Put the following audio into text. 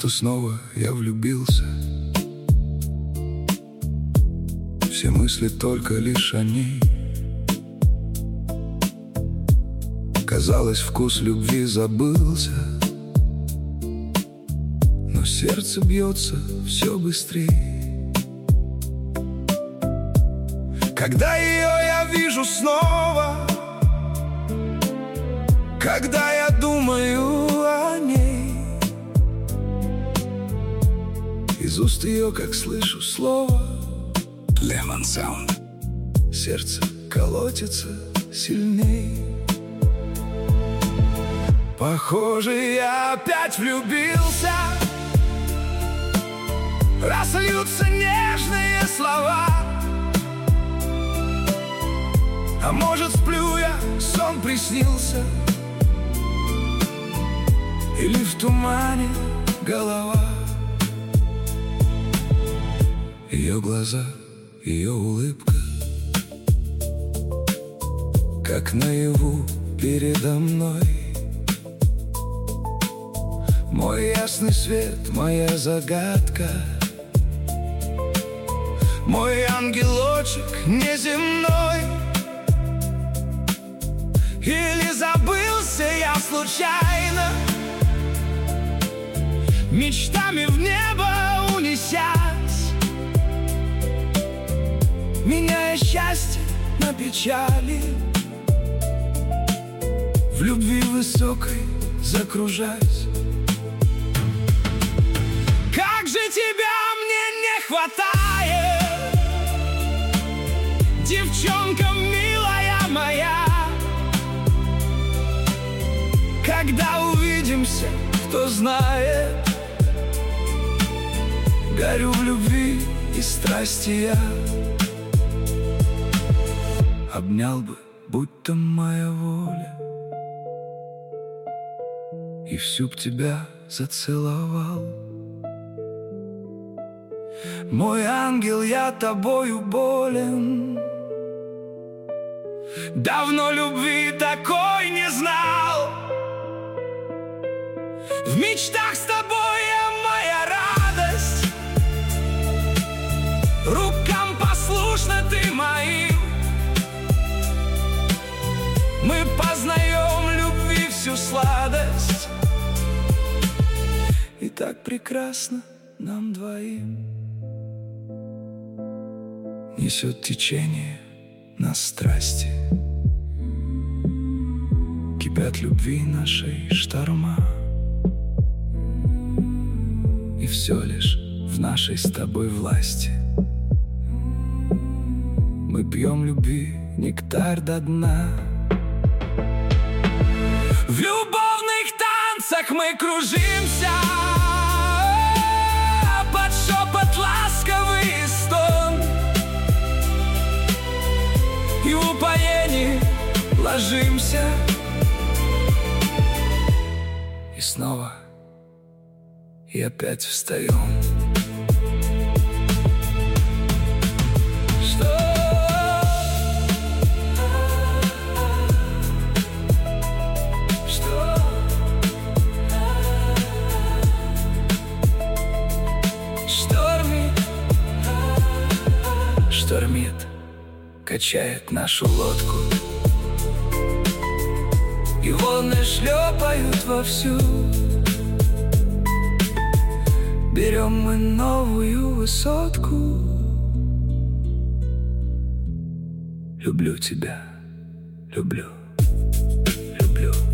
что снова я влюбился. Все мысли только лишь о ней. Казалось, вкус любви забылся, но сердце бьется все быстрее. Когда ее я вижу снова, когда я думаю о ней, из уст ее, как слышу слово Lemon Sound, сердце колотится сильней. Похоже, я опять влюбился, разльются нежные слова. А может, сплю я, сон приснился, или в тумане голова. Ее глаза, ее улыбка, как наяву передо мной. Мой ясный свет, моя загадка, мой ангелочек неземной. Или забылся я случайно, мечтами в небо унесясь, меняя счастье на печали, в любви высокой закружась. Как же тебя мне не хватает, девчонка милая моя. Когда увидимся, кто знает, горю в любви и страсти я. Обнял бы, будто моя воля, и всю б тебя зацеловал. Мой ангел, я тобою болен, давно любви такой не знал. В мечтах с тобой я моя радость, рукам послушна ты моим. Мы познаем любви всю сладость, и так прекрасно нам двоим. Несет течение нас страсти, кипят любви нашей шторма. И все лишь в нашей с тобой власти. Мы пьем любви нектар до дна. В любовных танцах мы кружимся под шепот ласковый стон, и в упоении ложимся. И снова и опять встаем. Штормит, качает нашу лодку, и волны шлепают вовсю. Берем мы новую высотку. Люблю тебя, люблю, люблю.